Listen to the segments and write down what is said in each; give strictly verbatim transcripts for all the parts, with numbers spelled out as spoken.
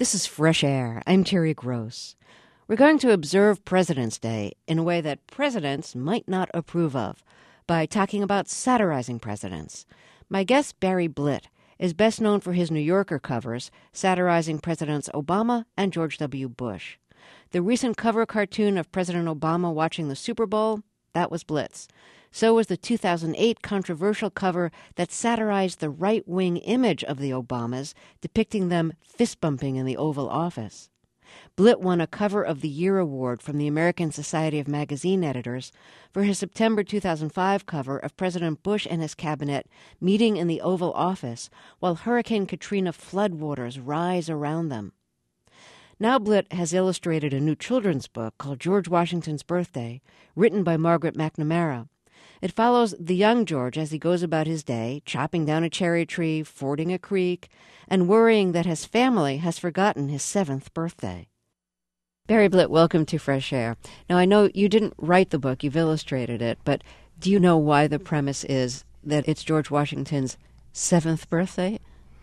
This is Fresh Air. I'm Terry Gross. We're going to observe President's Day in a way that presidents might not approve of by talking about satirizing presidents. My guest, Barry Blitt, is best known for his New Yorker covers satirizing Presidents Obama and George W. Bush. The recent cover cartoon of President Obama watching the Super Bowl, that was Blitt's. So was the two thousand eight controversial cover that satirized the right-wing image of the Obamas, depicting them fist-bumping in the Oval Office. Blitt won a Cover of the Year award from the American Society of Magazine Editors for his September two thousand five cover of President Bush and his cabinet meeting in the Oval Office while Hurricane Katrina floodwaters rise around them. Now Blitt has illustrated a new children's book called George Washington's Birthday, written by Margaret McNamara. It follows the young George as he goes about his day, chopping down a cherry tree, fording a creek, and worrying that his family has forgotten his seventh birthday. Barry Blitt, welcome to Fresh Air. Now, I know you didn't write the book, you've illustrated it, but do you know why the premise is that it's George Washington's seventh birthday?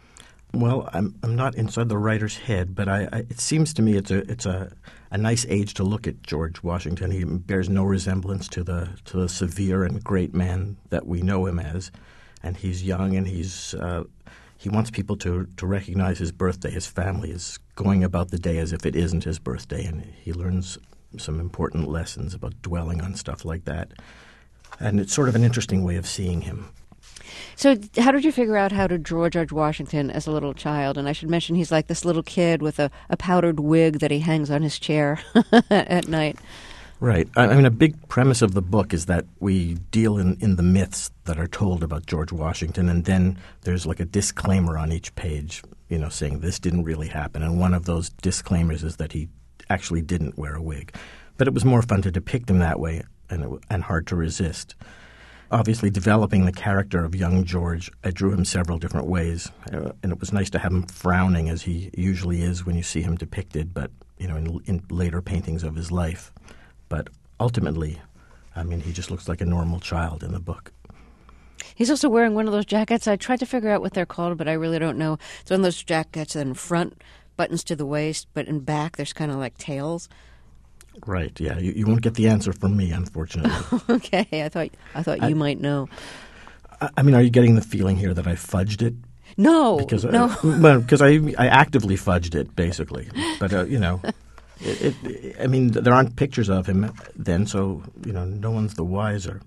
Well, I'm I'm not inside the writer's head, but I, I it seems to me it's a it's a, a nice age to look at George Washington. He bears no resemblance to the to the severe and great man that we know him as, and he's young and he's uh, he wants people to to recognize his birthday. His family is going about the day as if it isn't his birthday, and he learns some important lessons about dwelling on stuff like that. And it's sort of an interesting way of seeing him. So how did you figure out how to draw George Washington as a little child? And I should mention he's like this little kid with a, a powdered wig that he hangs on his chair at night. Right. I mean, a big premise of the book is that we deal in, in the myths that are told about George Washington, and then there's like a disclaimer on each page, you know, saying this didn't really happen. And one of those disclaimers is that he actually didn't wear a wig. But it was more fun to depict him that way and, it, and hard to resist. Obviously, developing the character of young George, I drew him several different ways, uh, and it was nice to have him frowning as he usually is when you see him depicted, but you know, in, in later paintings of his life. But ultimately, I mean, he just looks like a normal child in the book. He's also wearing one of those jackets. I tried to figure out what they're called, but I really don't know. It's one of those jackets that in front, buttons to the waist, but in back, there's kind of like tails. Right, yeah. You, you won't get the answer from me, unfortunately. Okay, I thought I thought I, you might know. I, I mean, are you getting the feeling here that I fudged it? No, because no. I, well, because I, I actively fudged it, basically. But, uh, you know, it, it, I mean, there aren't pictures of him then, so, you know, no one's the wiser.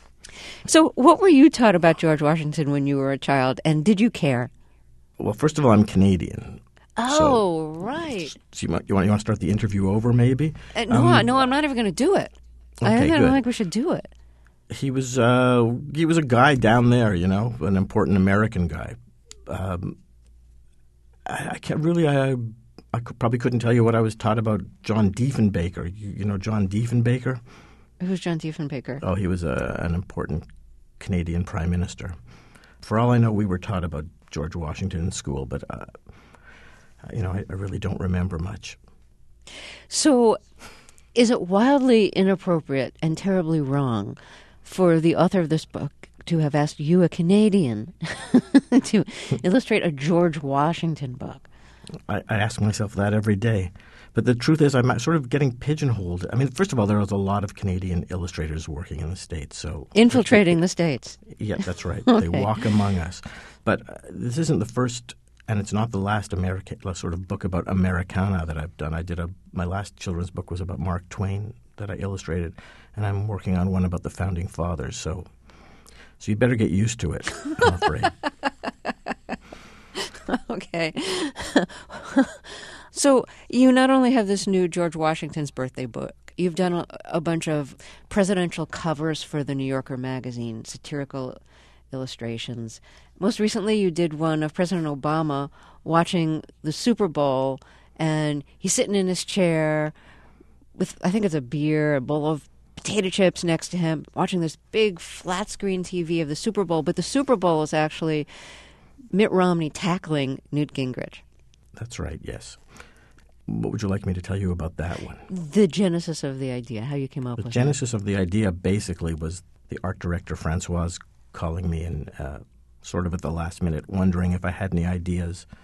So what were you taught about George Washington when you were a child, and did you care? Well, first of all, I'm Canadian. Oh, so, right. So you, want, you, want, you want to start the interview over, maybe? Uh, no, um, no, I'm not even going to do it. Okay, I don't good. think we should do it. He was uh, he was a guy down there, you know, an important American guy. Um, I, I can't really. I I could, probably couldn't tell you what I was taught about John Diefenbaker. You, you know John Diefenbaker? Who's John Diefenbaker? Oh, he was a, an important Canadian prime minister. For all I know, we were taught about George Washington in school, but. Uh, You know, I, I really don't remember much. So is it wildly inappropriate and terribly wrong for the author of this book to have asked you, a Canadian, to illustrate a George Washington book? I, I ask myself that every day. But the truth is I'm sort of getting pigeonholed. I mean, first of all, there was a lot of Canadian illustrators working in the States. So Infiltrating it, the States. Yeah, that's right. Okay. They walk among us. But uh, this isn't the first... And it's not the last American sort of book about Americana that I've done. I did a my last children's book was about Mark Twain that I illustrated, and I'm working on one about the Founding Fathers. So, so you better get used to it, I'm afraid. Okay. So you not only have this new George Washington's Birthday book, you've done a, a bunch of presidential covers for the New Yorker magazine, satirical illustrations. Most recently, you did one of President Obama watching the Super Bowl, and he's sitting in his chair with, I think it's a beer, a bowl of potato chips next to him, watching this big flat-screen T V of the Super Bowl. But the Super Bowl is actually Mitt Romney tackling Newt Gingrich. That's right, yes. What would you like me to tell you about that one? The genesis of the idea, how you came up the with it. The genesis of the idea basically was the art director, Francoise, calling me and uh, sort of at the last minute wondering if I had any ideas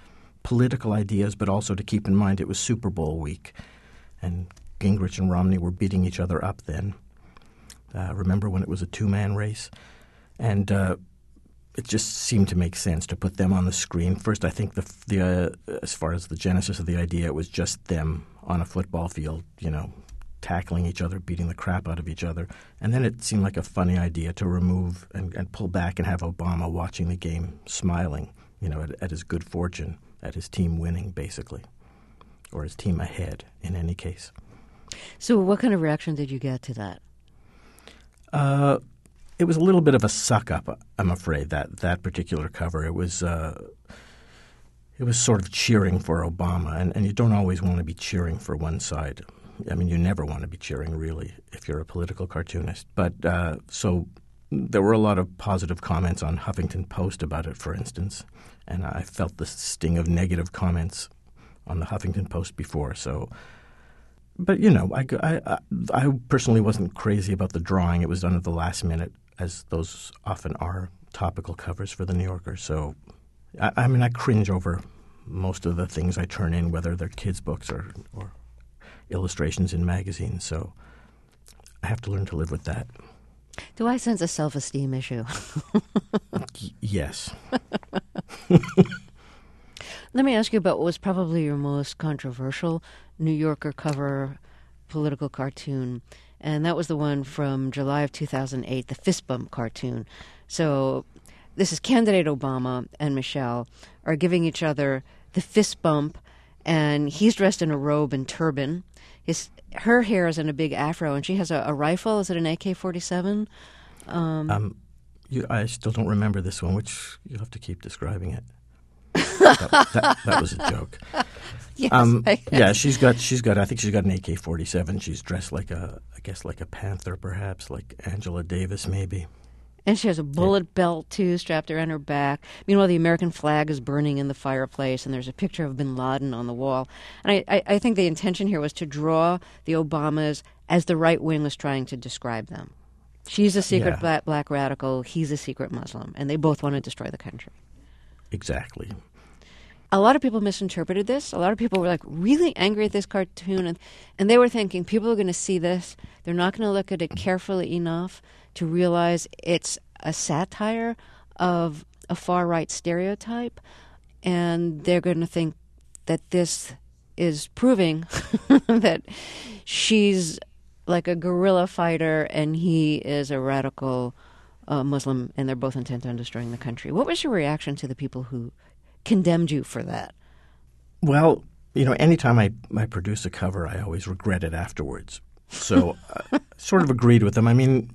political ideas, but also to keep in mind it was Super Bowl week, and Gingrich and Romney were beating each other up then. Uh, remember when it was a two-man race? And uh, it just seemed to make sense to put them on the screen. First, I think the the uh, as far as the genesis of the idea, it was just them on a football field, you know, tackling each other, beating the crap out of each other. And then it seemed like a funny idea to remove and, and pull back and have Obama watching the game, smiling, you know, at, at his good fortune, at his team winning, basically, or his team ahead in any case. So what kind of reaction did you get to that? Uh, it was a little bit of a suck-up, I'm afraid, that, that particular cover. It was uh, it was sort of cheering for Obama, and, and you don't always want to be cheering for one side. I mean, you never want to be cheering, really, if you're a political cartoonist. But uh, so there were a lot of positive comments on Huffington Post about it, for instance, and I felt the sting of negative comments on the Huffington Post before. So, but you know, I, I, I personally wasn't crazy about the drawing. It was done at the last minute, as those often are topical covers for the New Yorker. So, I, I mean, I cringe over most of the things I turn in, whether they're kids' books or, or illustrations in magazines. So, I have to learn to live with that. Do I sense a self-esteem issue? Y- yes. Let me ask you about what was probably your most controversial New Yorker cover political cartoon, and that was the one from July of two thousand eight, the fist bump cartoon. So this is candidate Obama and Michelle are giving each other the fist bump, and he's dressed in a robe and turban. His her hair is in a big afro, and she has a, a rifle. Is it an A K forty-seven? Um, um, you, I still don't remember this one, which you'll have to keep describing it. that, that, that was a joke. Yes, um, I, yeah, she's got she's got. I think she's got an A K forty-seven. She's dressed like a, I guess, like a panther, perhaps, like Angela Davis, maybe. And she has a bullet yeah. belt, too, strapped around her back. Meanwhile, the American flag is burning in the fireplace, and there's a picture of bin Laden on the wall. And I, I, I think the intention here was to draw the Obamas as the right wing was trying to describe them. She's a secret yeah. black, black radical. He's a secret Muslim. And they both want to destroy the country. Exactly. A lot of people misinterpreted this. A lot of people were like really angry at this cartoon, and, and they were thinking people are going to see this. They're not going to look at it carefully enough to realize it's a satire of a far-right stereotype, and they're going to think that this is proving that she's like a guerrilla fighter and he is a radical uh, Muslim, and they're both intent on destroying the country. What was your reaction to the people who condemned you for that? Well, you know, anytime I, I produce a cover, I always regret it afterwards. So I sort of agreed with them. I mean,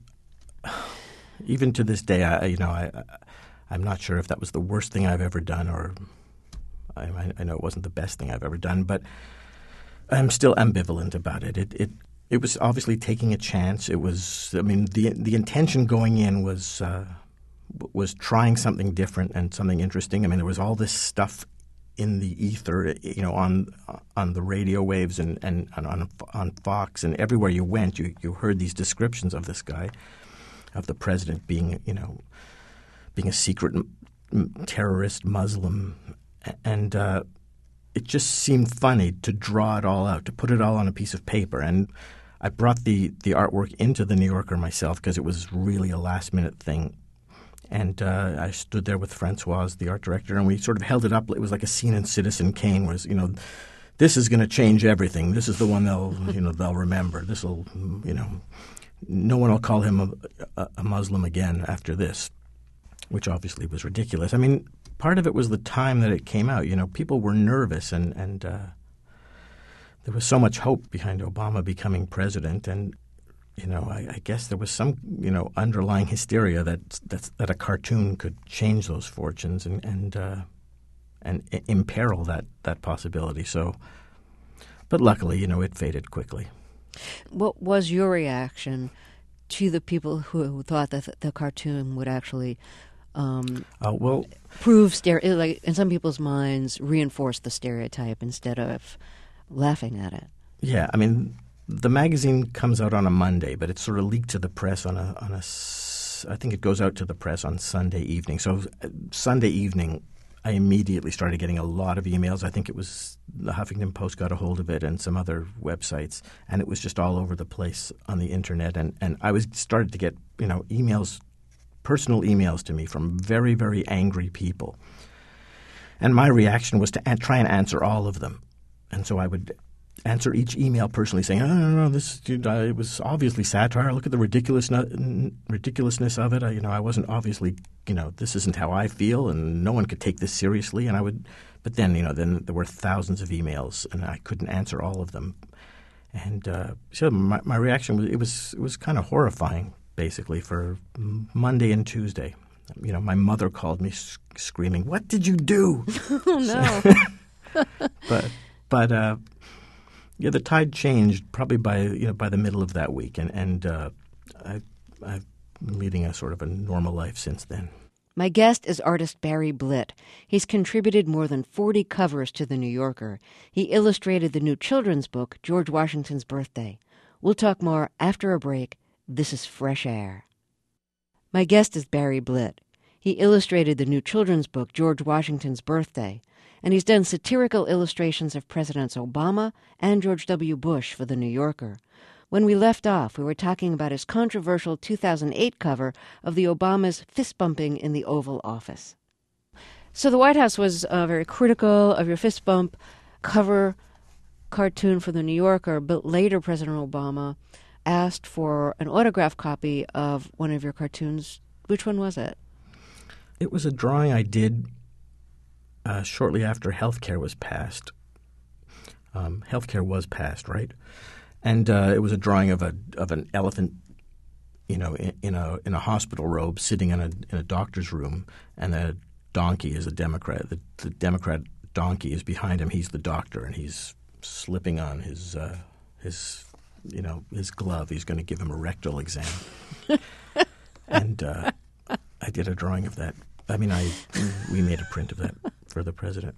even to this day, I, you know, I, I'm not sure if that was the worst thing I've ever done, or I, I know it wasn't the best thing I've ever done, but I'm still ambivalent about it. It, it, it was obviously taking a chance. It was, I mean, the the intention going in was uh, was trying something different and something interesting. I mean, there was all this stuff in the ether, you know, on on the radio waves and, and, and on on Fox, and everywhere you went, you, you heard these descriptions of this guy, of the president being, you know, being a secret m- terrorist Muslim, and uh, it just seemed funny to draw it all out, to put it all on a piece of paper. And I brought the, the artwork into the New Yorker myself because it was really a last-minute thing. And uh, I stood there with Francoise, the art director, and we sort of held it up. It was like a scene in Citizen Kane, where, you know, this is going to change everything. This is the one they'll, you know, they'll remember. This will, you know, no one will call him a, a, a Muslim again after this, which obviously was ridiculous. I mean, part of it was the time that it came out. You know, people were nervous, and and uh, there was so much hope behind Obama becoming president, and you know, I, I guess there was some, you know, underlying hysteria that that, that a cartoon could change those fortunes and and uh, and imperil that, that possibility. So, but luckily, you know, it faded quickly. What was your reaction to the people who thought that the cartoon would actually um, uh, well prove stere- like in some people's minds reinforce the stereotype instead of laughing at it? Yeah, I mean, the magazine comes out on a Monday, but it's sort of leaked to the press on a on a. I think it goes out to the press on Sunday evening. So uh, Sunday evening, I immediately started getting a lot of emails. I think it was the Huffington Post got a hold of it and some other websites, and it was just all over the place on the internet. And, and I was started to get, you know, emails, personal emails to me from very, very angry people. And my reaction was to an- try and answer all of them. And so I would answer each email personally, saying, "Oh, no, no, this uh, it was obviously satire. Look at the ridiculousness ridiculousness of it. I, you know, I wasn't obviously, you know, this isn't how I feel, and no one could take this seriously." And I would, but then, you know, then there were thousands of emails, and I couldn't answer all of them. And uh, so my, my reaction was it was it was kind of horrifying, basically, for Monday and Tuesday. You know, my mother called me sc- screaming, "What did you do?" Oh no! but but. Uh, Yeah, the tide changed probably by you know by the middle of that week, and and uh, I, I've been leading a sort of a normal life since then. My guest is artist Barry Blitt. He's contributed more than forty covers to The New Yorker. He illustrated the new children's book, George Washington's Birthday. We'll talk more after a break. This is Fresh Air. My guest is Barry Blitt. He illustrated the new children's book, George Washington's Birthday, and he's done satirical illustrations of Presidents Obama and George W. Bush for The New Yorker. When we left off, we were talking about his controversial two thousand eight cover of the Obamas fist-bumping in the Oval Office. So the White House was uh, very critical of your fist bump cover cartoon for The New Yorker, but later President Obama asked for an autographed copy of one of your cartoons. Which one was it? It was a drawing I did uh, shortly after healthcare was passed. Um, healthcare was passed, right? And uh, it was a drawing of a of an elephant, you know, in, in a in a hospital robe, sitting in a in a doctor's room, and the donkey is a Democrat. The, the Democrat donkey is behind him. He's the doctor, and he's slipping on his uh, his you know his glove. He's going to give him a rectal exam. and uh, I did a drawing of that. I mean, I we made a print of that for the president.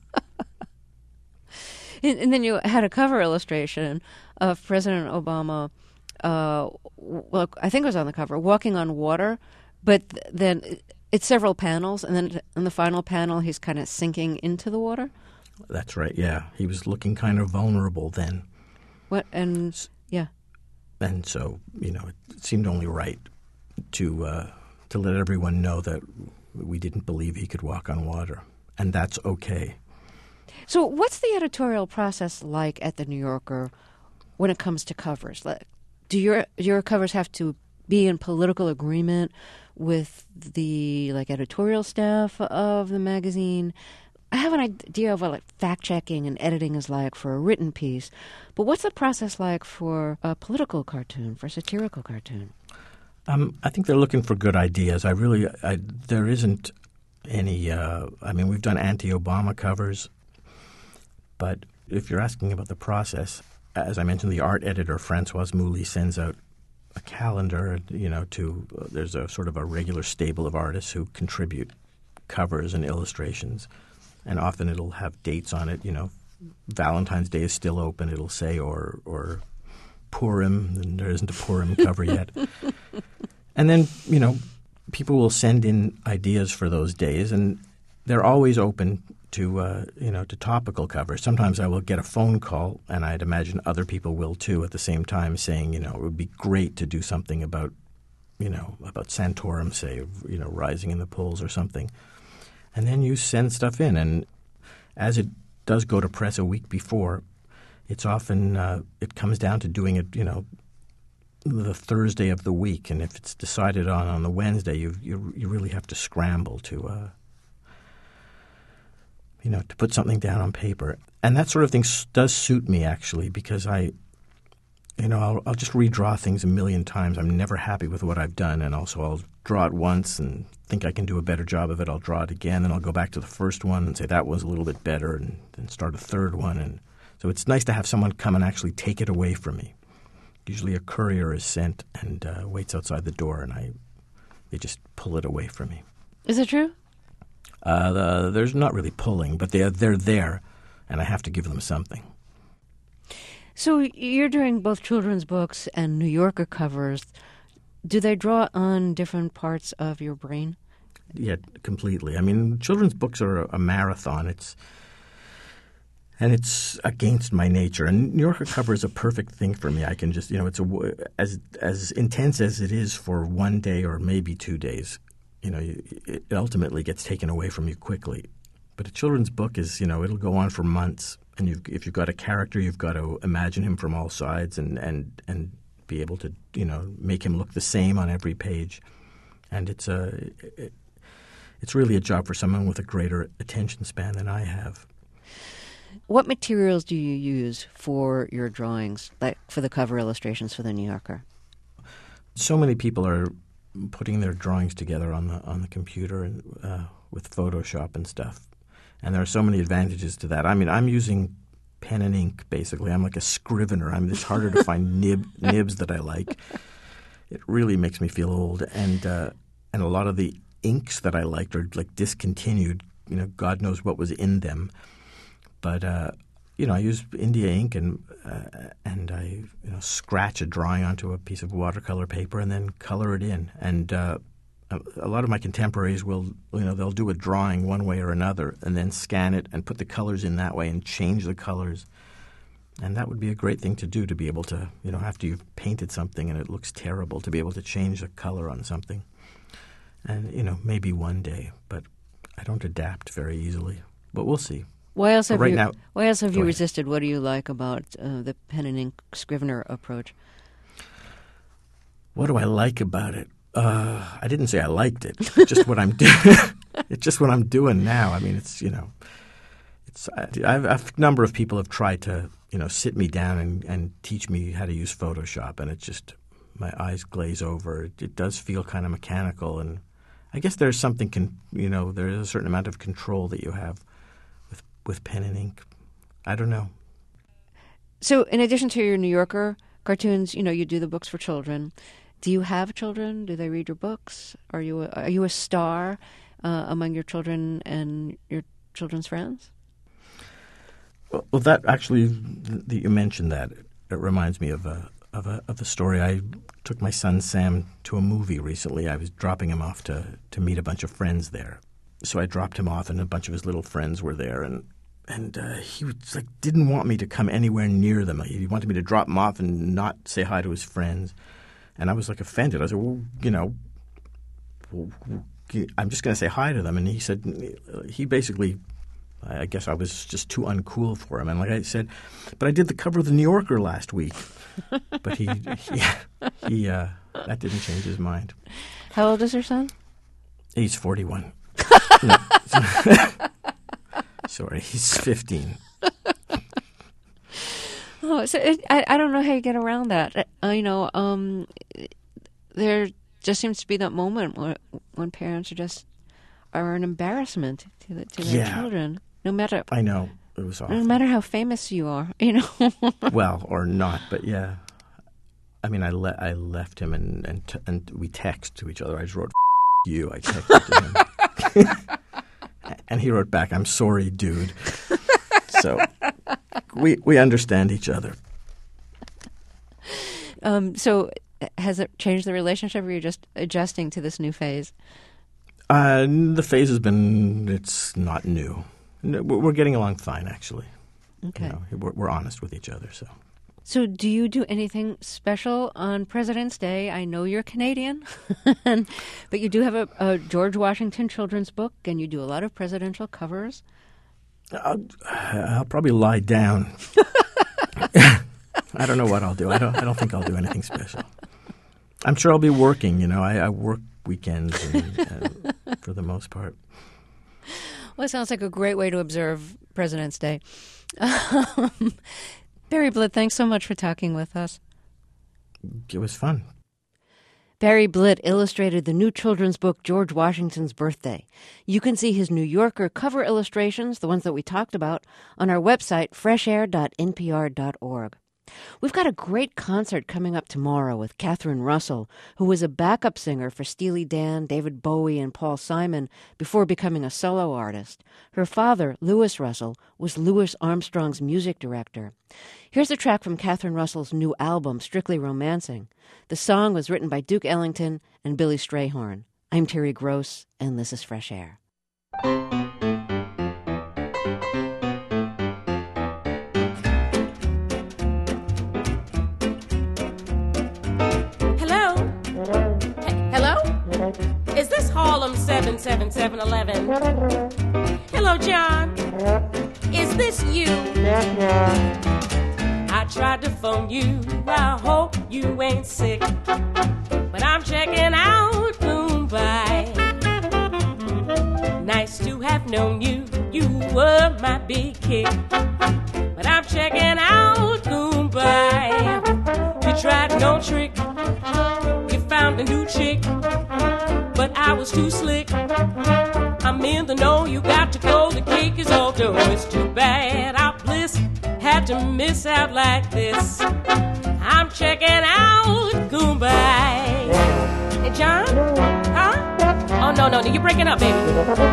And, and then you had a cover illustration of President Obama, uh, well, I think it was on the cover, walking on water, but th- then it's several panels, and then in the final panel, he's kind of sinking into the water? That's right, yeah. He was looking kind of vulnerable then. What? And, yeah. And so, you know, it seemed only right to uh, to let everyone know that we didn't believe he could walk on water, and that's okay. So what's the editorial process like at The New Yorker when it comes to covers? Do your your covers have to be in political agreement with the like editorial staff of the magazine? I have an idea of what like fact-checking and editing is like for a written piece, but what's the process like for a political cartoon, for a satirical cartoon? Um, I think they're looking for good ideas. I really, I, there isn't any, uh, I mean, we've done anti-Obama covers. But if you're asking about the process, as I mentioned, the art editor, Francoise Mouly, sends out a calendar, you know, to uh, there's a sort of a regular stable of artists who contribute covers and illustrations. And often it'll have dates on it, you know, Valentine's Day is still open, it'll say, or or Purim, and there isn't a Purim cover yet. And then, you know, people will send in ideas for those days, and they're always open to uh, you know to topical covers. Sometimes I will get a phone call, and I'd imagine other people will too at the same time, saying, you know, it would be great to do something about, you know, about Santorum, say, you know, rising in the polls or something. And then you send stuff in, and as it does go to press a week before, it's often uh, it comes down to doing it, you know, the Thursday of the week, and if it's decided on on the Wednesday, you you you really have to scramble to. Uh, you know, to put something down on paper. And that sort of thing does suit me, actually, because I, you know, I'll, I'll just redraw things a million times. I'm never happy with what I've done, and also I'll draw it once and think I can do a better job of it. I'll draw it again, and I'll go back to the first one and say that was a little bit better, and then start a third one. And so it's nice to have someone come and actually take it away from me. Usually a courier is sent and uh, waits outside the door, and I they just pull it away from me. Is it true? Uh, the, there's not really pulling, but they're, they're there, and I have to give them something. So you're doing both children's books and New Yorker covers. Do they draw on different parts of your brain? Yeah, completely. I mean, children's books are a, a marathon. It's and it's against my nature. And New Yorker cover is a perfect thing for me. I can just, you know, it's a, as as intense as it is for one day or maybe two days. You know, it ultimately gets taken away from you quickly. But a children's book is, you know, it'll go on for months. And you've, if you've got a character, you've got to imagine him from all sides and, and, and be able to, you know, make him look the same on every page. And it's a, it, it's really a job for someone with a greater attention span than I have. What materials do you use for your drawings, like for the cover illustrations for the New Yorker? So many people are putting their drawings together on the on the computer and uh, with Photoshop and stuff. And there are so many advantages to that. I mean, I'm using pen and ink, basically. I'm like a scrivener. I mean, it's harder to find nib, nibs that I like. It really makes me feel old. And uh, and a lot of the inks that I liked are like discontinued. You know, God knows what was in them. But, uh, you know, I use India ink and uh, and I you know scratch a drawing onto a piece of watercolor paper and then color it in. And uh, a, a lot of my contemporaries will, you know, they'll do a drawing one way or another and then scan it and put the colors in that way and change the colors. And that would be a great thing to do, to be able to, you know, after you've painted something and it looks terrible, to be able to change the color on something. And, you know, maybe one day, but I don't adapt very easily. But we'll see. Why else have right you, now, why else have you ahead. resisted? What do you like about uh, the pen and ink scrivener approach? What do I like about it? Uh, I didn't say I liked it. It's just what I'm doing. It's just what I'm doing now. I mean, it's, you know, it's. I, I've, a number of people have tried to, you know, sit me down and, and teach me how to use Photoshop, and it just, my eyes glaze over. It, it does feel kind of mechanical, and I guess there's something, con, you know, there's a certain amount of control that you have with with pen and ink. I don't know. So, in addition to your New Yorker cartoons, you know, you do the books for children. Do you have children? Do they read your books? Are you a, are you a star uh, among your children and your children's friends? Well, well that actually, the, you mentioned that. It, it reminds me of a of a of a story. I took my son Sam to a movie recently. I was dropping him off to to meet a bunch of friends there. So I dropped him off, and a bunch of his little friends were there, and and uh, he was like didn't want me to come anywhere near them. He wanted me to drop him off and not say hi to his friends. And I was like offended. I said, well, you know, I'm just going to say hi to them. And he said, he basically, I guess I was just too uncool for him. And like I said, but I did the cover of the New Yorker last week. But he, he, he uh, that didn't change his mind. How old is your son? He's forty-one. No. Sorry, he's fifteen. Oh, so it, I I don't know how you get around that. Uh, you know, um, there just seems to be that moment when, when parents are just are an embarrassment to the, to their yeah. children. No matter I know it was awful. No matter how famous you are, you know. Well, or not, but yeah. I mean, I le- I left him and and t- and we text to each other. I just wrote F- you. I texted to him, and he wrote back, "I'm sorry, dude." So. We we understand each other. Um, so has it changed the relationship, or are you just adjusting to this new phase? Uh, the phase has been, it's not new. We're getting along fine, actually. Okay. You know, we're, we're honest with each other. So. So do you do anything special on President's Day? I know you're Canadian, but you do have a, a George Washington children's book, and you do a lot of presidential covers. I'll, I'll probably lie down. I don't know what I'll do. I don't. I don't think I'll do anything special. I'm sure I'll be working. You know, I, I work weekends and, uh, for the most part. Well, it sounds like a great way to observe President's Day. Um, Barry Blitt, thanks so much for talking with us. It was fun. Barry Blitt illustrated the new children's book, George Washington's Birthday. You can see his New Yorker cover illustrations, the ones that we talked about, on our website, fresh air dot n p r dot org. We've got a great concert coming up tomorrow with Catherine Russell, who was a backup singer for Steely Dan, David Bowie, and Paul Simon before becoming a solo artist. Her father, Louis Russell, was Louis Armstrong's music director. Here's a track from Catherine Russell's new album, Strictly Romancing. The song was written by Duke Ellington and Billy Strayhorn. I'm Terry Gross, and this is Fresh Air. Hello? H- hello? Is this Harlem seven seven seven eleven? Hello, John. Is this you? I tried to phone you. I hope you ain't sick. But I'm checking out Mumbai. Nice to have known you. You were my big kick. But I'm checking out Mumbai. You tried no trick. You found a new chick. But I was too slick. I'm in the know. You got to go. The cake is all done. It's too bad. Our bliss had to miss out like this. I'm checking out Mumbai. Hey, John? Huh? Oh, no, no, no. You're breaking up, baby.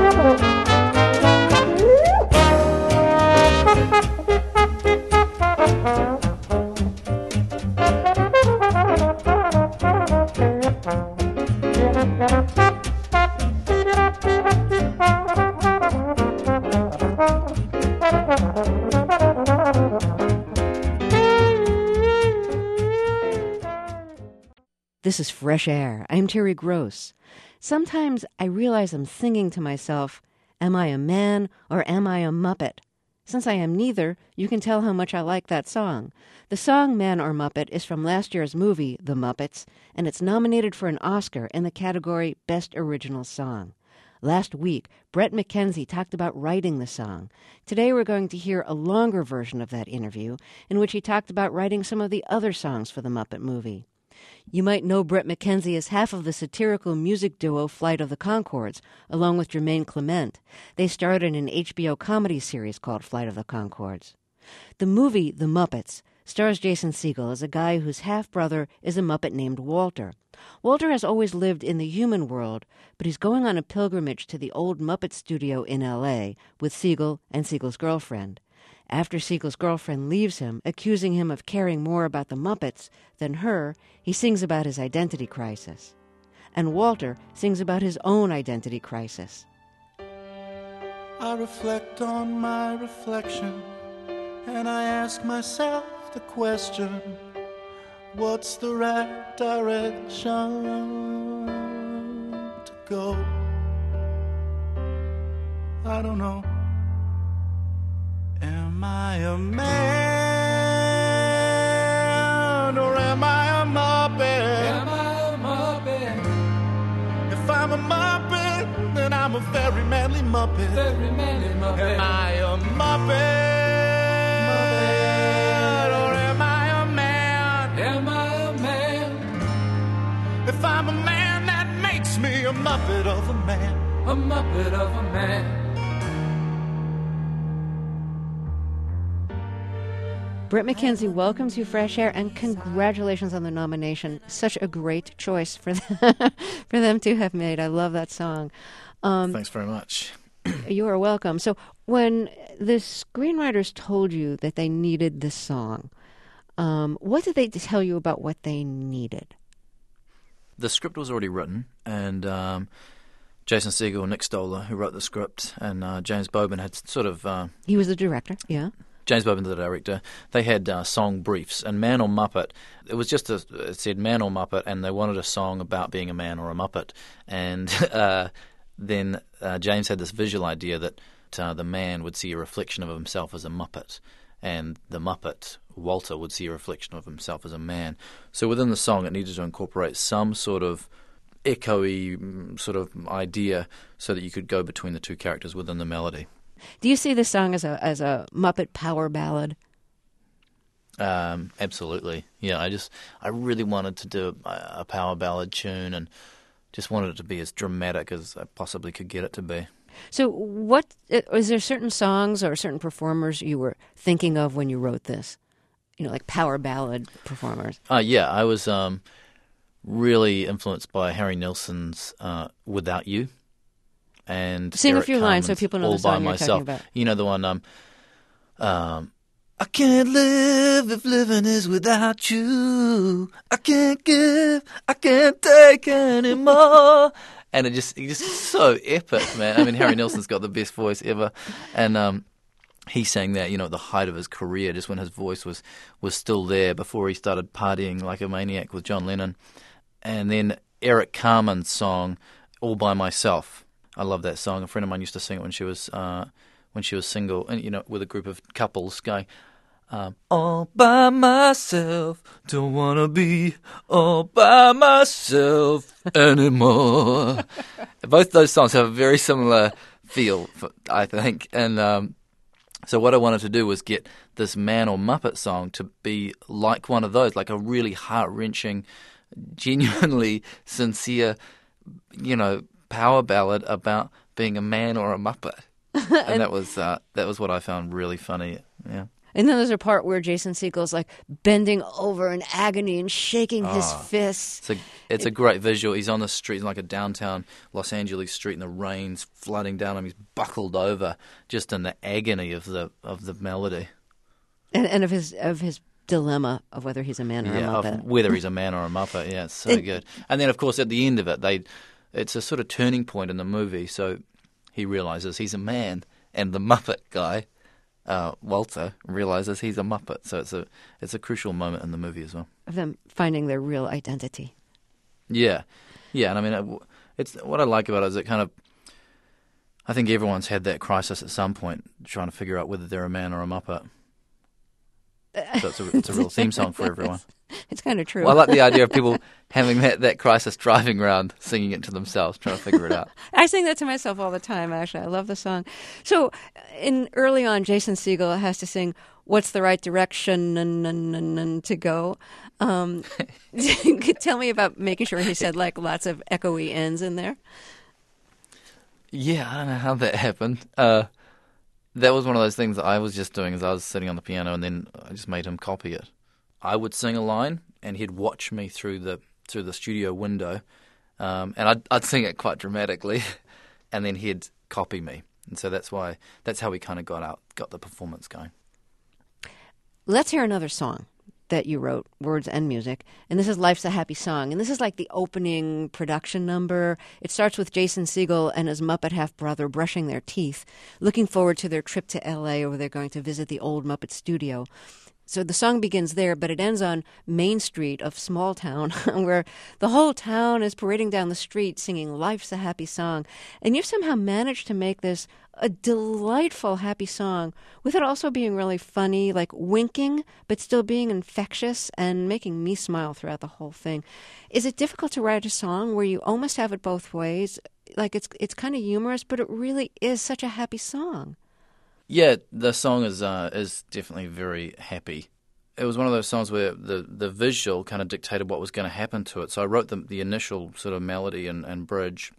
This is Fresh Air. I'm Terry Gross. Sometimes I realize I'm singing to myself, am I a man or am I a Muppet? Since I am neither, you can tell how much I like that song. The song Man or Muppet is from last year's movie, The Muppets, and it's nominated for an Oscar in the category Best Original Song. Last week, Bret McKenzie talked about writing the song. Today we're going to hear a longer version of that interview, in which he talked about writing some of the other songs for the Muppet movie. You might know Bret McKenzie as half of the satirical music duo Flight of the Conchords, along with Jermaine Clement. They starred in an H B O comedy series called Flight of the Conchords. The movie The Muppets stars Jason Segel as a guy whose half-brother is a Muppet named Walter. Walter has always lived in the human world, but he's going on a pilgrimage to the old Muppet studio in L A with Segel and Segel's girlfriend. After Segel's girlfriend leaves him, accusing him of caring more about the Muppets than her, he sings about his identity crisis. And Walter sings about his own identity crisis. I reflect on my reflection, and I ask myself the question, what's the right direction to go? I don't know. Am I a man or am I a Muppet? Am I a Muppet? If I'm a Muppet, then I'm a very manly Muppet. Very manly Muppet. Am I a Muppet? Muppet. Or am I a man? Am I a man? If I'm a man, that makes me a Muppet of a man. A Muppet of a man. Bret McKenzie, welcome to Fresh Air, and congratulations on the nomination. Such a great choice for them, for them to have made. I love that song. Um, Thanks very much. You are welcome. So when the screenwriters told you that they needed this song, um, what did they tell you about what they needed? The script was already written, and um, Jason Segel and Nick Stoller, who wrote the script, and uh, James Bobin had sort of... Uh, he was the director, yeah. James Bobin, the director, they had uh, song briefs. And Man or Muppet, it was just a, it said Man or Muppet, and they wanted a song about being a man or a Muppet. And uh, then uh, James had this visual idea that uh, the man would see a reflection of himself as a Muppet, and the Muppet, Walter, would see a reflection of himself as a man. So within the song, it needed to incorporate some sort of echoey sort of idea so that you could go between the two characters within the melody. Do you see this song as a as a Muppet power ballad? Um, absolutely, yeah. I just I really wanted to do a, a power ballad tune, and just wanted it to be as dramatic as I possibly could get it to be. So, what is there certain songs or certain performers you were thinking of when you wrote this? You know, like power ballad performers. Uh, yeah, I was um, really influenced by Harry Nilsson's uh, "Without You." And Sing Eric a few lines so Carmen's people know All the song by you're myself. talking about. You know the one, um, um, I can't live if living is without you. I can't give, I can't take anymore. and it just, it's just so epic, man. I mean, Harry Nilsson's got the best voice ever, and um, he sang that, you know, at the height of his career, just when his voice was, was still there before he started partying like a maniac with John Lennon. And then Eric Carmen's song, All By Myself. I love that song. A friend of mine used to sing it when she was uh, when she was single, and you know, with a group of couples going, um, all by myself, don't wanna be all by myself anymore. Both those songs have a very similar feel, I think. And um, so what I wanted to do was get this Man or Muppet song to be like one of those, like a really heart-wrenching, genuinely sincere, you know, power ballad about being a man or a Muppet. And, and that was uh, that was what I found really funny. Yeah. And then there's a part where Jason Segel's like bending over in agony and shaking his Oh, fists. It's a it's a great visual. He's on the street, like a downtown Los Angeles street, and the rain's flooding down him. He's buckled over, just in the agony of the of the melody. And, and of his of his dilemma of whether he's a man or Yeah, a of Muppet. whether he's a man or a Muppet. Yeah, it's so And- good. And then, of course, at the end of it, they it's a sort of turning point in the movie. So he realizes he's a man, and the Muppet guy, uh, Walter, realizes he's a Muppet. So it's a it's a crucial moment in the movie as well. Of them finding their real identity. Yeah, yeah, and I mean, it, it's what I like about it is it kind of. I think everyone's had that crisis at some point, trying to figure out whether they're a man or a Muppet. So it's a, it's a real theme song for everyone. It's kind of true. Well, I like the idea of people having that, that crisis, driving around, singing it to themselves, trying to figure it out. I sing that to myself all the time, actually. I love the song. So in early on, Jason Segel has to sing, what's the right direction and, and, and, and to go? Um, tell me about making sure he said like lots of echoey ends in there. Yeah, I don't know how that happened. Uh, that was one of those things that I was just doing as I was sitting on the piano, and then I just made him copy it. I would sing a line, and he'd watch me through the through the studio window, um, and I'd, I'd sing it quite dramatically, and then he'd copy me, and so that's why that's how we kind of got out, got the performance going. Let's hear another song that you wrote, words and music, and this is Life's a Happy Song, and this is like the opening production number. It starts with Jason Segel and his Muppet half-brother brushing their teeth, looking forward to their trip to L A where they're going to visit the old Muppet studio. So the song begins there, but it ends on Main Street of Small Town, where the whole town is parading down the street singing Life's a Happy Song. And you've somehow managed to make this a delightful, happy song, with it also being really funny, like winking, but still being infectious and making me smile throughout the whole thing. Is it difficult to write a song where you almost have it both ways? Like it's it's kind of humorous, but it really is such a happy song. Yeah, the song is uh, is definitely very happy. It was one of those songs where the, the visual kind of dictated what was going to happen to it. So I wrote the, the initial sort of melody and, and bridge,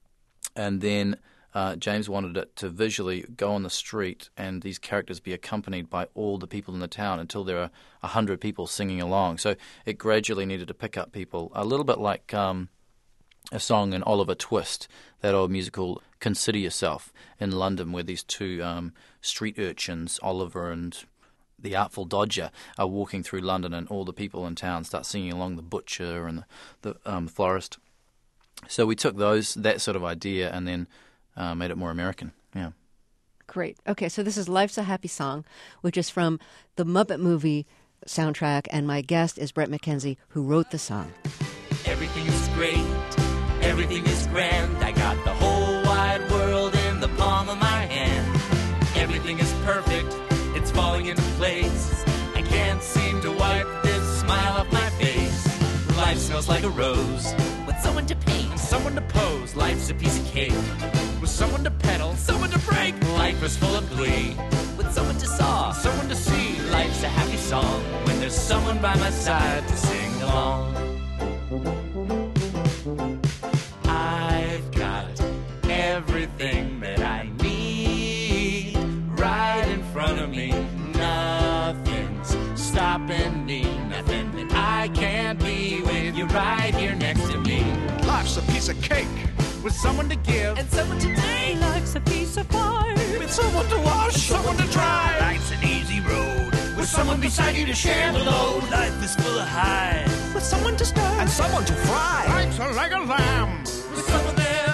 and then uh, James wanted it to visually go on the street and these characters be accompanied by all the people in the town until there are a hundred people singing along. So it gradually needed to pick up people, a little bit like um, a song in Oliver Twist, that old musical Consider Yourself in London, where these two um, street urchins, Oliver and the Artful Dodger, are walking through London, and all the people in town start singing along, the butcher and the, the um, florist. So we took those that sort of idea and then uh, made it more American. Yeah. Great. Okay, so this is Life's a Happy Song, which is from the Muppet movie soundtrack, and my guest is Bret McKenzie, who wrote the song. Everything is great, everything is grand. I got the whole wide world in the palm of my hand. Everything is perfect, it's falling into place. I can't seem to wipe this smile off my face. Life smells like a rose, with someone to paint, someone to pose. Life's a piece of cake, with someone to pedal, someone to break. Life is full of glee, with someone to saw, someone to see. Life's a happy song, when there's someone by my side to sing along. I've got everything that I need right in front of me. Nothing's stopping me, nothing that I can't be with you right here next to me. Life's a piece of cake with someone to give And someone to take. Life's a piece of pie. with someone to wash, someone to dry. Life's an easy road with someone beside you to share the load. Life is full of highs With someone to stir and someone to fry. Life's like a lamb with someone there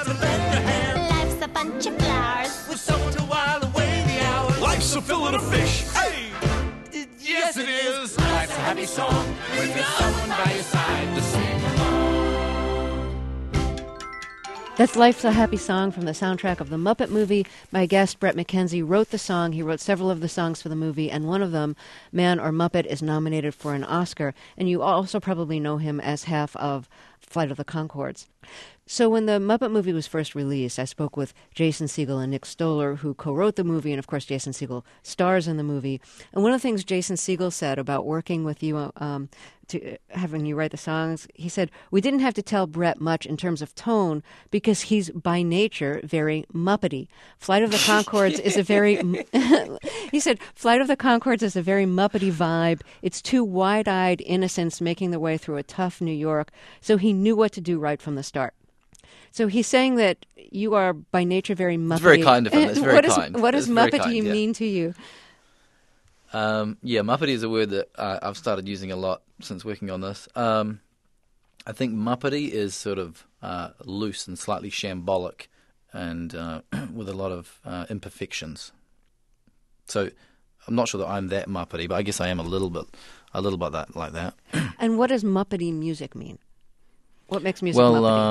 watch your flowers. With someone to while away the hours. Life's a fillet of fish. Hey! Yes, it is. Life's a happy song when there's someone by your side to sing along. That's Life's a Happy Song from the soundtrack of the Muppet movie. My guest, Bret McKenzie, wrote the song. He wrote several of the songs for the movie, and one of them, Man or Muppet, is nominated for an Oscar. And you also probably know him as half of Flight of the Conchords. So when the Muppet movie was first released, I spoke with Jason Segel and Nick Stoller, who co-wrote the movie, and of course Jason Segel stars in the movie. And one of the things Jason Segel said about working with you, um, to having you write the songs, he said, we didn't have to tell Bret much in terms of tone because he's by nature very Muppety. Flight of the Conchords is a very, he said, Flight of the Conchords is a very Muppety vibe. It's two wide-eyed innocents making their way through a tough New York, so he knew what to do right from the start. So he's saying that you are by nature very Muppety. It's very kind of him. It's very what is, kind. What does It's very Muppety kind, yeah. mean to you? Um, yeah, Muppety is a word that uh, I've started using a lot since working on this. Um, I think Muppety is sort of uh, loose and slightly shambolic and uh, with a lot of uh, imperfections. So I'm not sure that I'm that Muppety, but I guess I am a little bit a little bit that like that. And what does Muppety music mean? What makes music well, Muppety? Uh,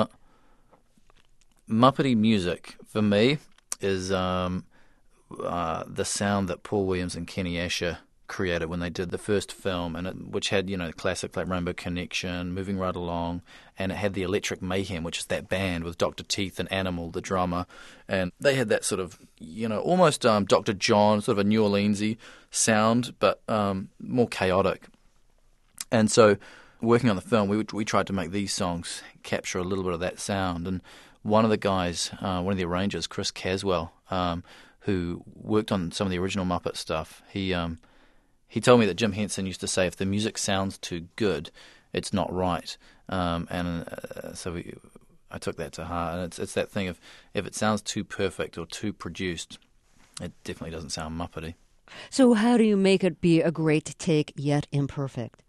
Muppety music, for me, is um, uh, the sound that Paul Williams and Kenny Asher created when they did the first film, and it, which had, you know, classics like Rainbow Connection, Moving Right Along, and it had the Electric Mayhem, which is that band with Doctor Teeth and Animal, the drummer, and they had that sort of, you know, almost um, Doctor John, sort of a New Orleans-y sound, but um, more chaotic. And so, working on the film, we we tried to make these songs capture a little bit of that sound, and one of the guys, uh, one of the arrangers, Chris Caswell, um, who worked on some of the original Muppet stuff, he um, he told me that Jim Henson used to say, if the music sounds too good, it's not right. Um, and uh, so we, I took that to heart. And it's it's that thing of, if it sounds too perfect or too produced, it definitely doesn't sound Muppety. So how do you make it be a great take, yet imperfect?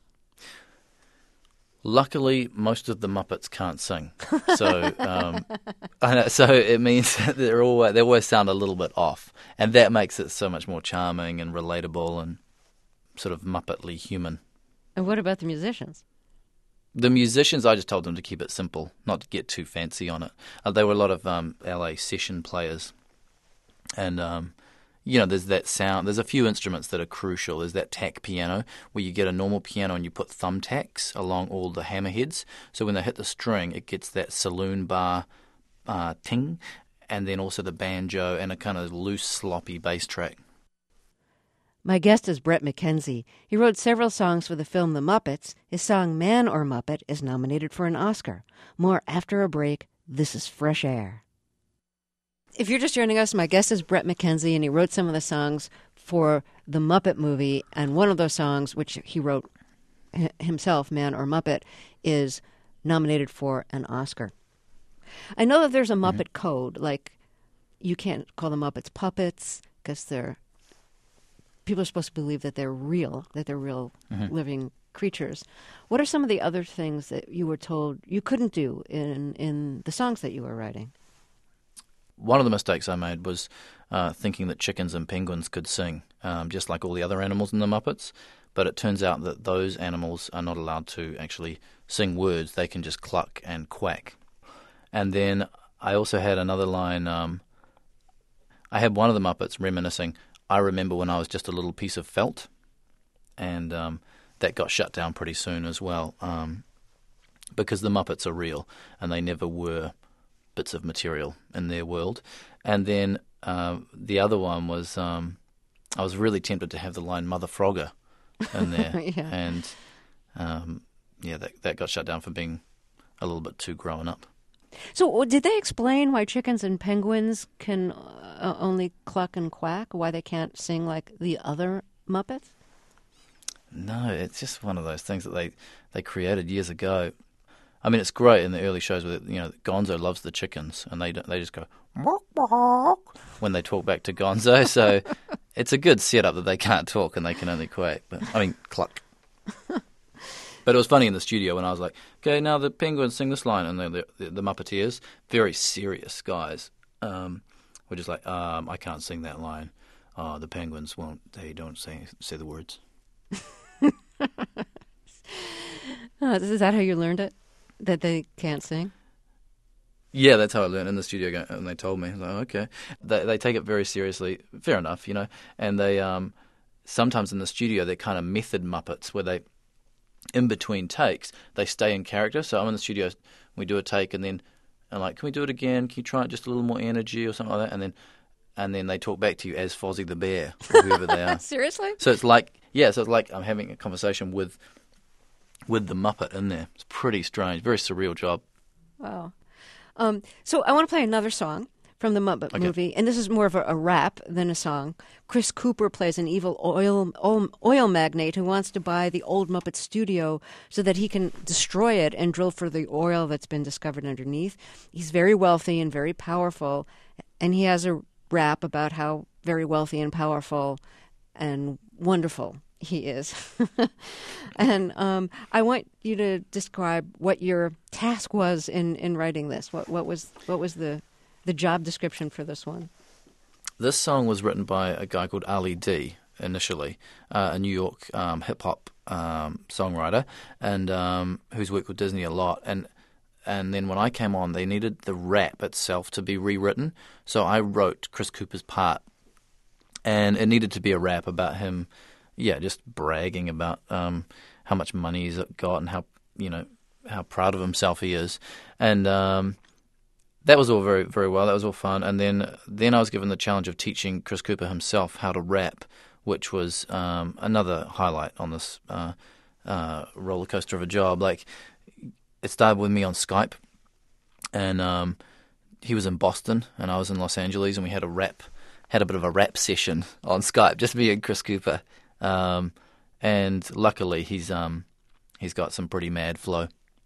Luckily, most of the Muppets can't sing, so um, I know, so it means that they're always they always sound a little bit off, and that makes it so much more charming and relatable and sort of Muppetly human. And what about the musicians? The musicians, I just told them to keep it simple, not to get too fancy on it. Uh, there were a lot of um, L A session players, and um, you know, there's that sound. There's a few instruments that are crucial. There's that tack piano where you get a normal piano and you put thumbtacks along all the hammerheads. So when they hit the string, it gets that saloon bar uh, ting, and then also the banjo and a kind of loose, sloppy bass track. My guest is Bret McKenzie. He wrote several songs for the film The Muppets. His song Man or Muppet is nominated for an Oscar. More after a break. This is Fresh Air. If you're just joining us, my guest is Bret McKenzie, and he wrote some of the songs for the Muppet movie, and one of those songs, which he wrote h- himself, Man or Muppet, is nominated for an Oscar. I know that there's a Muppet mm-hmm. code, like you can't call the Muppets puppets, because they're people are supposed to believe that they're real, that they're real mm-hmm. living creatures. What are some of the other things that you were told you couldn't do in, in the songs that you were writing? One of the mistakes I made was uh, thinking that chickens and penguins could sing, um, just like all the other animals in the Muppets. But it turns out that those animals are not allowed to actually sing words. They can just cluck and quack. And then I also had another line. Um, I had one of the Muppets reminiscing, I remember when I was just a little piece of felt. And um, that got shut down pretty soon as well, um, because the Muppets are real and they never were bits of material in their world. And then uh, the other one was um, I was really tempted to have the line Mother Frogger in there. yeah. And um, yeah, that, that got shut down for being a little bit too grown up. So did they explain why chickens and penguins can uh, only cluck and quack, why they can't sing like the other Muppets? No, it's just one of those things that they, they created years ago. I mean, it's great in the early shows where, you know, Gonzo loves the chickens, and they they just go bark, bark when they talk back to Gonzo. So it's a good setup that they can't talk and they can only quack. But I mean, cluck. But it was funny in the studio when I was like, okay, now the penguins sing this line, and the the, the Muppeteers, very serious guys, um, We're just like, um, I can't sing that line. Uh, the Penguins won't. They don't say say the words. Oh, is that how you learned it? That they can't sing? Yeah, that's how I learned in the studio, and they told me. I was like, okay. They they take it very seriously. Fair enough, you know. And they um, sometimes in the studio they're kind of method Muppets where they, in between takes, they stay in character. So I'm in the studio, we do a take, and then I'm like, can we do it again? Can you try it just a little more energy or something like that? And then and then they talk back to you as Fozzie the Bear or whoever they are. Seriously? So it's like yeah, so it's like I'm having a conversation with with the Muppet in there. It's pretty strange, very surreal job. Wow. Um, so I want to play another song from the Muppet Okay. movie, and this is more of a, a rap than a song. Chris Cooper plays an evil oil, oil oil magnate who wants to buy the old Muppet studio so that he can destroy it and drill for the oil that's been discovered underneath. He's very wealthy and very powerful, and he has a rap about how very wealthy and powerful and wonderful he is. And um, I want you to describe what your task was in, in writing this. What what was what was the the job description for this one? This song was written by a guy called Ali D initially, uh, a New York um, hip hop um, songwriter, and um, who's worked with Disney a lot. And and then when I came on, they needed the rap itself to be rewritten, so I wrote Chris Cooper's part, and it needed to be a rap about him. Yeah, just bragging about um, how much money he's got and how you know how proud of himself he is, and um, that was all very very well. That was all fun, and then then I was given the challenge of teaching Chris Cooper himself how to rap, which was um, another highlight on this uh, uh, roller coaster of a job. Like it started with me on Skype, and um, he was in Boston and I was in Los Angeles, and we had a rap had a bit of a rap session on Skype, just me and Chris Cooper. Um, and luckily he's um, he's got some pretty mad flow.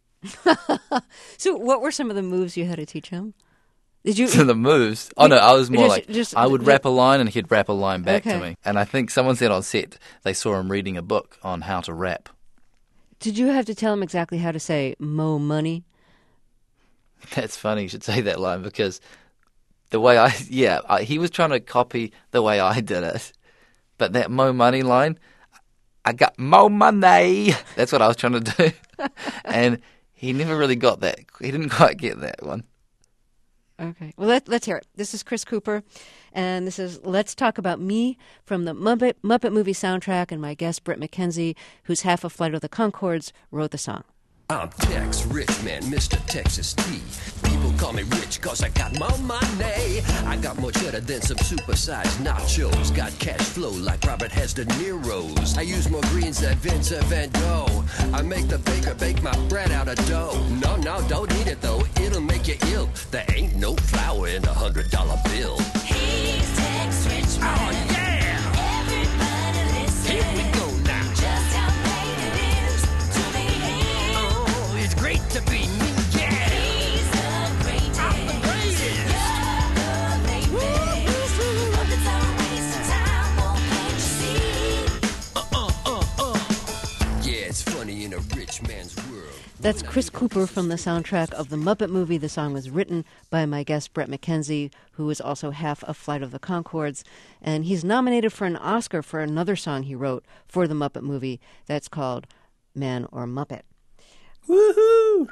So what were some of the moves you had to teach him? Did you So the moves? Oh no, I was more Just- like just- I would rap a line and he'd rap a line back Okay. to me. And I think someone said on set they saw him reading a book on how to rap. did you have to tell him exactly how to say "mo money"? That's funny you should say that line because the way I yeah I, he was trying to copy the way I did it. But that mo money line, I got mo money. That's what I was trying to do. And he never really got that. He didn't quite get that one. Okay. Well, let, let's hear it. This is Chris Cooper, and this is Let's Talk About Me from the Muppet, Muppet movie soundtrack, and my guest, Brett McKenzie, who's half of Flight of the Conchords, wrote the song. I'm Tex Richman, Mister Texas T. People call me rich cause I got more money. I got more cheddar than some supersized nachos. Got cash flow like Robert has De Niro's. I use more greens than Vincent Van Gogh. I make the baker bake my bread out of dough. No, no, don't eat it though, it'll make you ill. There ain't no flour in a hundred dollar bill. He's Tex Richman. Oh yeah! Everybody listen. Here we go now. Just how great it is to be him. Oh, it's great to be me, yeah! He's the greatest. I'm the greatest! You're the latest. But it's all a waste of time, oh, can't you see? Uh, uh, uh. Yeah, it's funny in a rich man's world. That's Chris Cooper from the soundtrack of the Muppet movie. The song was written by my guest, Brett McKenzie, who is also half of Flight of the Conchords. And he's nominated for an Oscar for another song he wrote for the Muppet movie that's called Man or Muppet. Woohoo!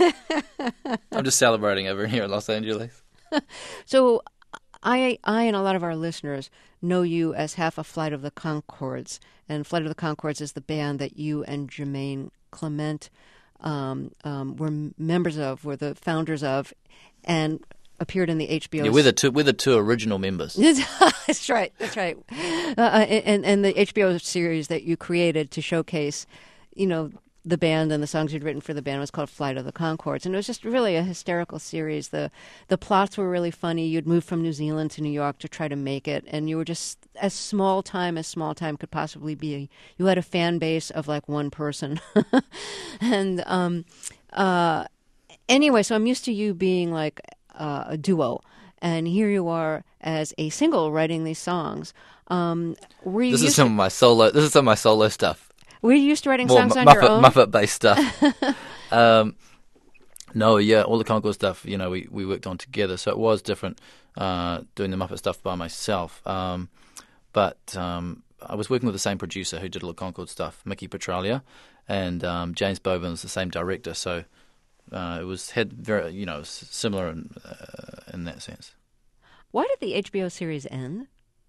I'm just celebrating over here in Los Angeles. So I, I and a lot of our listeners know you as half of Flight of the Conchords. And Flight of the Conchords is the band that you and Jermaine Clement um, um, were members of, were the founders of, and appeared in the H B O. Yeah, we're the two, we're the two original members. That's right. That's right. Uh, and and the H B O series that you created to showcase, you know, the band and the songs you'd written for the band was called Flight of the Conchords, and it was just really a hysterical series. The the plots were really funny. You'd moved from New Zealand to New York to try to make it, and you were just as small time as small time could possibly be. You had a fan base of like one person, and um, uh, anyway, so I'm used to you being like uh, a duo. And here you are as a single writing these songs. Um, were you This is used some to, of my solo. This is some of my solo stuff. were you used to writing More songs mu- on Muppet, your own? Muppet-based stuff. um, No, yeah, all the Concord stuff, you know, we, we worked on together, so it was different uh, doing the Muppet stuff by myself. Um, but um, I was working with the same producer who did all the Concord stuff, Mickey Petralia, and um, James Bowen was the same director, so uh, it was had very, you know, it was similar in, uh, in that sense. Why did the H B O series end?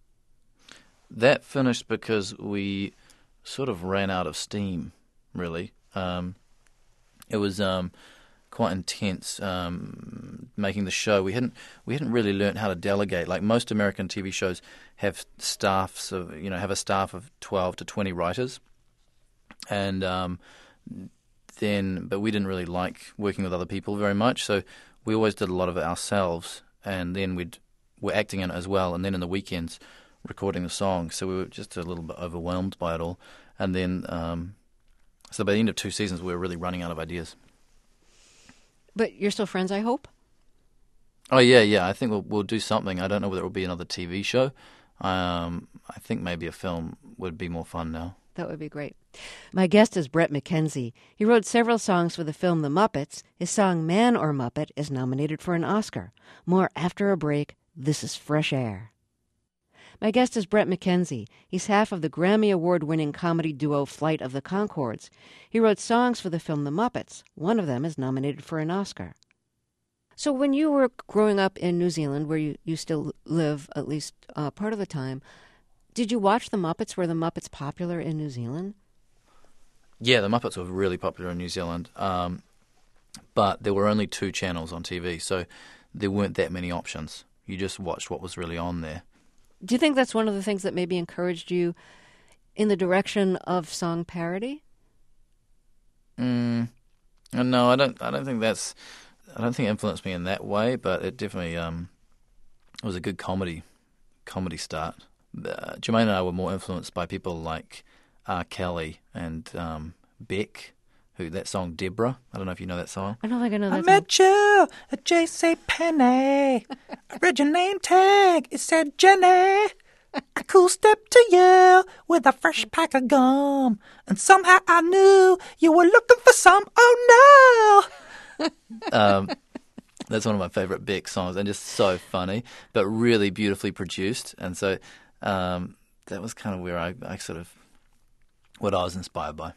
That finished because we sort of ran out of steam, really. Um, it was... Um, quite intense um, making the show. We hadn't we hadn't really learned how to delegate. Like most American T V shows have staffs of you know have a staff of twelve to twenty writers, and um, then but we didn't really like working with other people very much. So we always did a lot of it ourselves, and then we'd we're acting in it as well, and then in the weekends recording the songs. So we were just a little bit overwhelmed by it all, and then um, so by the end of two seasons we were really running out of ideas. But you're still friends, I hope? Oh, yeah, yeah. I think we'll we'll do something. I don't know whether it will be another T V show. Um, I think maybe a film would be more fun now. That would be great. My guest is Bret McKenzie. He wrote several songs for the film The Muppets. His song Man or Muppet is nominated for an Oscar. More after a break. This is Fresh Air. My guest is Bret McKenzie. He's half of the Grammy Award-winning comedy duo Flight of the Conchords. He wrote songs for the film The Muppets. One of them is nominated for an Oscar. So when you were growing up in New Zealand, where you, you still live at least uh, part of the time, did you watch The Muppets? Were The Muppets popular in New Zealand? Yeah, The Muppets were really popular in New Zealand, um, but there were only two channels on T V, so there weren't that many options. You just watched what was really on there. Do you think that's one of the things that maybe encouraged you in the direction of song parody? Mm, no, I don't. I don't think that's. I don't think it influenced me in that way, but it definitely um, it was a good comedy, comedy start. Uh, Jermaine and I were more influenced by people like R. Kelly and um, Beck, who that song Deborah. I don't know if you know that song. I don't think I know that I song. met you at J C Penney. I read your name tag. It said Jenny. I cool stepped to you with a fresh pack of gum, and somehow I knew you were looking for some. Oh no! um, that's one of my favourite Beck songs, and just so funny, but really beautifully produced. And so um, that was kind of where I, I sort of what I was inspired by.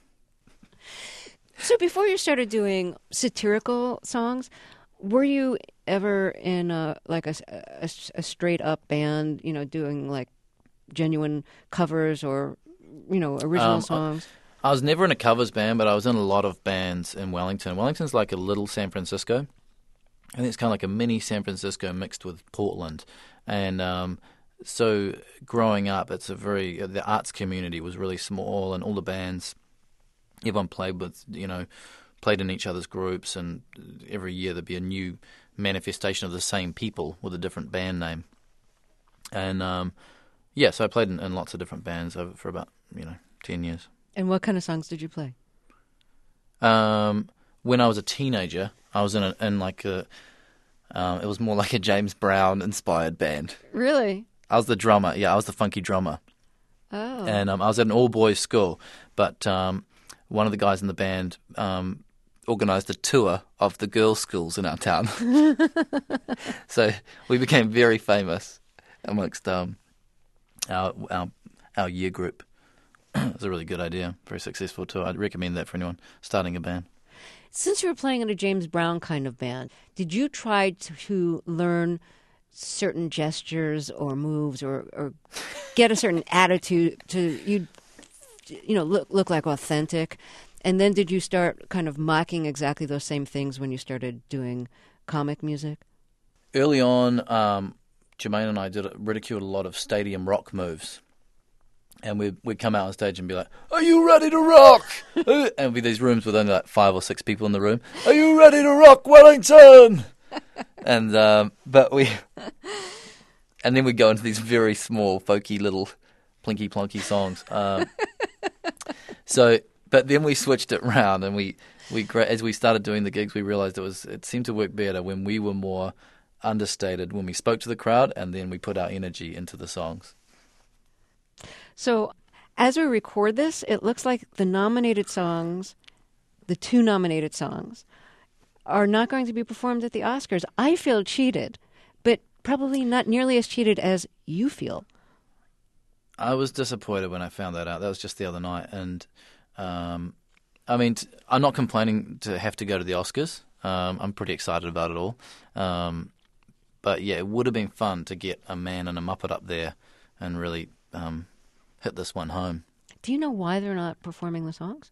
So before you started doing satirical songs, were you ever in a like a, a, a straight up band, you know, doing like genuine covers or, you know, original Um, songs? I was never in a covers band, but I was in a lot of bands in Wellington. Wellington's like a little San Francisco. I think it's kind of like a mini San Francisco mixed with Portland. And um, so growing up, it's a very, the arts community was really small, and all the bands, everyone played with, you know, played in each other's groups, and every year there'd be a new manifestation of the same people with a different band name. And um, yeah, so I played in, in lots of different bands over for about, you know, ten years. And what kind of songs did you play? Um, when I was a teenager, I was in a, in like a, um, it was more like a James Brown inspired band. Really? I was the drummer. Yeah, I was the funky drummer. Oh. And um, I was at an all boys school, but um, one of the guys in the band um, organised a tour of the girls' schools in our town. So we became very famous amongst um, our, our our year group. It was a really good idea, very successful tour. I'd recommend that for anyone starting a band. Since you were playing in a James Brown kind of band, did you try to learn certain gestures or moves, or, or get a certain attitude to you, you know, look look like authentic? And then did you start kind of mocking exactly those same things when you started doing comic music? Early on, um, Jermaine and I did ridiculed a lot of stadium rock moves. And we'd, we'd come out on stage and be like, "Are you ready to rock?" And it'd be these rooms with only like five or six people in the room. "Are you ready to rock, Wellington?" And um, but we, and then we'd go into these very small, folky little, plinky plonky songs. Um, so, but then we switched it round, and we we as we started doing the gigs, we realized it was it seemed to work better when we were more understated when we spoke to the crowd, and then we put our energy into the songs. So as we record this, it looks like the nominated songs, the two nominated songs, are not going to be performed at the Oscars. I feel cheated, but probably not nearly as cheated as you feel. I was disappointed when I found that out. That was just the other night. And, um, I mean, t- I'm not complaining to have to go to the Oscars. Um, I'm pretty excited about it all. Um, but, yeah, it would have been fun to get a man and a Muppet up there and really um, hit this one home. Do you know why they're not performing the songs?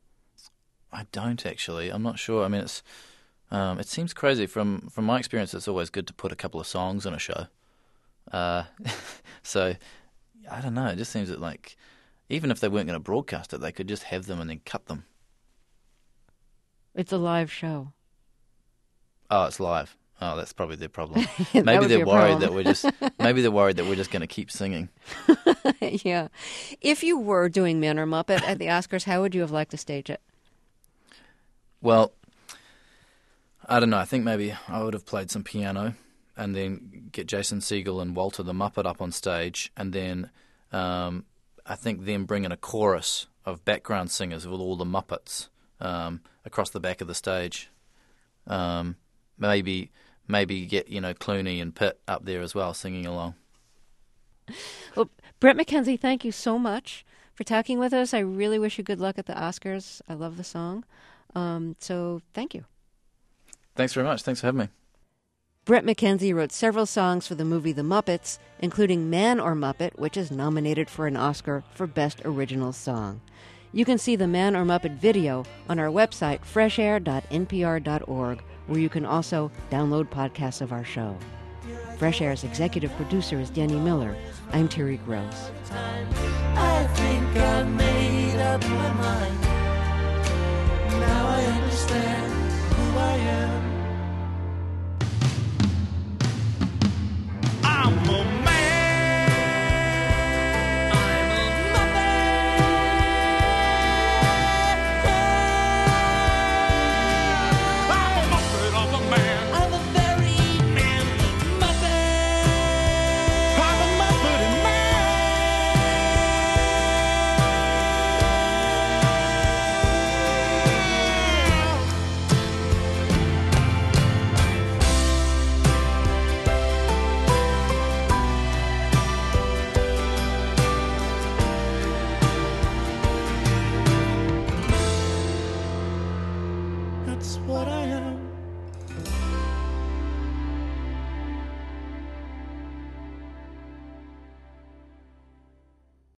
I don't, actually. I'm not sure. I mean, it's um, it seems crazy. From, from my experience, it's always good to put a couple of songs on a show. Uh, so... I don't know. It just seems that, like, even if they weren't going to broadcast it, they could just have them and then cut them. It's a live show. Oh, it's live. Oh, that's probably their problem. That Maybe would be they're a worried problem. that we're just. Maybe they're worried that we're just going to keep singing. Yeah. If you were doing Man or Muppet at the Oscars, how would you have liked to stage it? Well, I don't know. I think maybe I would have played some piano and then get Jason Segel and Walter the Muppet up on stage, and then um, I think them bring in a chorus of background singers with all the Muppets um, across the back of the stage. Um, maybe maybe get, you know, Clooney and Pitt up there as well singing along. Well, Brett McKenzie, thank you so much for talking with us. I really wish you good luck at the Oscars. I love the song. Um, so thank you. Thanks very much. Thanks for having me. Brett McKenzie wrote several songs for the movie The Muppets, including Man or Muppet, which is nominated for an Oscar for Best Original Song. You can see the Man or Muppet video on our website, fresh air dot n p r dot org, where you can also download podcasts of our show. Fresh Air's executive producer is Danny Miller. I'm Terry Gross. I think I made up my mind. Now I understand who I am. I'm a man. I'm a Muppet. I'm a Muppet of a man. I'm a very manly Muppet. I'm a Muppet That's what I am.